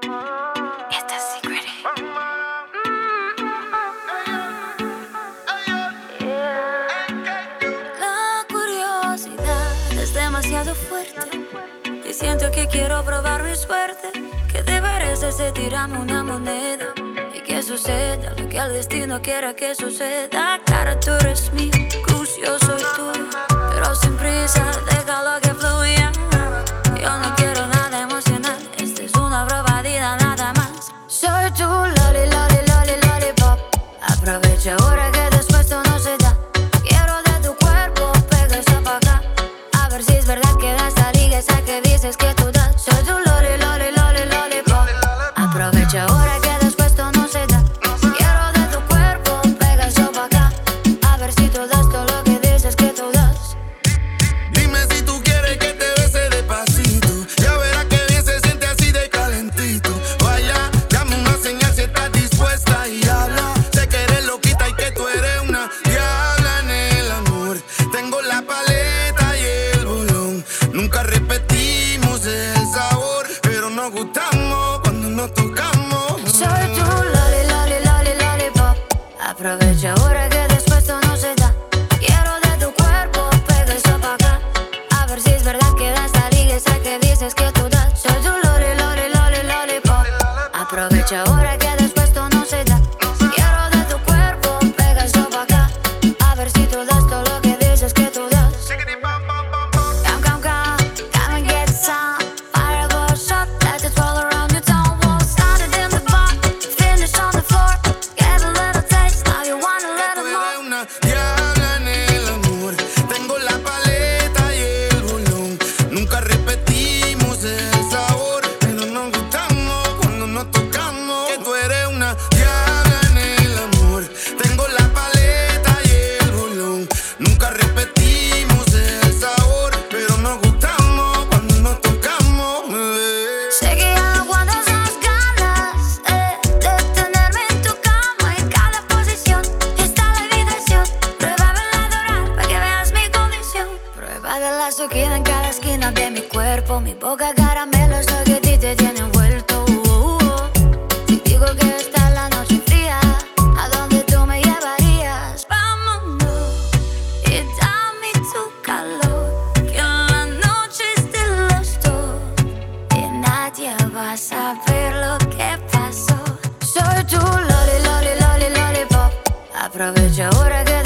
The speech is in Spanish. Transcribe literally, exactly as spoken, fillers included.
Esta es Secret. La curiosidad es demasiado fuerte y siento que quiero probar mi suerte. ¿Qué te parece si tiramos una moneda y que suceda lo que el destino quiera que suceda? Cara, tú eres mi cruz, yo soy tuyo, pero sin prisa, déjalo que fluya. Yo no quiero nada emocional, esta es una probadita nada más. Soy tu loli, loli, loli, lollipop. Aprovecha ahora que después todo no se da. Quiero de tu cuerpo, pega eso pa' acá. A ver si es verdad que das la liga esa que dices que tú das. Soy tu loli, loli, loli, lollipop. Aprovecha ahora que después todo no se da. Quiero de tu cuerpo, pega eso pa' acá. A ver si tú das todo lo que dices que tú das. Dime si tú quieres que te bese despacito. Ya verás que bien se siente así de calentito. Vaya, dame una señal si estás dispuesta y habla. Sé que eres loquita y que tú eres una diabla en el amor. Tengo la paleta y el bolón. Nunca repetimos el sabor, pero nos gustamos cuando nos tocamos. Soy tu loli, loli, loli, lollipop. Aprovecha ahora que después todo no se da. Quiero de tu cuerpo, pega eso pa' acá. A ver si es verdad que das la liga esa que dices que tú das. Soy tu loli, loli, loli, lollipop. Aprovecha ahora que después todo no se da. Quiero de tu cuerpo, pega eso pa' acá. A ver si tú das todo lo que dices que tú das. Come, come, come, come and get some. Fireball shot, let it roll around your tongue. Won't start it in the bar, finish on the floor. Get a little taste, now you want a little Tú more. eres una diabla en el amor. Tengo la paleta y el bolón. Nunca repetimos el sabor, pero nos gustamos cuando nos tocamos. Que tú eres una diabla en el amor. Tengo la paleta y el bolón. Nunca repetimos el sabor, pero nos gustamos cuando nos tocamos, bebé. Sé que ya no aguantas las ganas eh, de tenerme en tu cama. En cada posición está la habitación. Prueba a adorar para que veas mi condición. Prueba de la azuquina en cada esquina de mi cuerpo. Mi boca caramelo es lo que a ti te tiene envuelto. Uh, uh, uh. Si digo que está la noche fría, ¿a dónde tú me llevarías? Vámonos y dame tu calor, que la noche es de los dos y nadie va a saber lo que pasó. Soy tu loli, loli, loli, lollipop. Aprovecha ahora que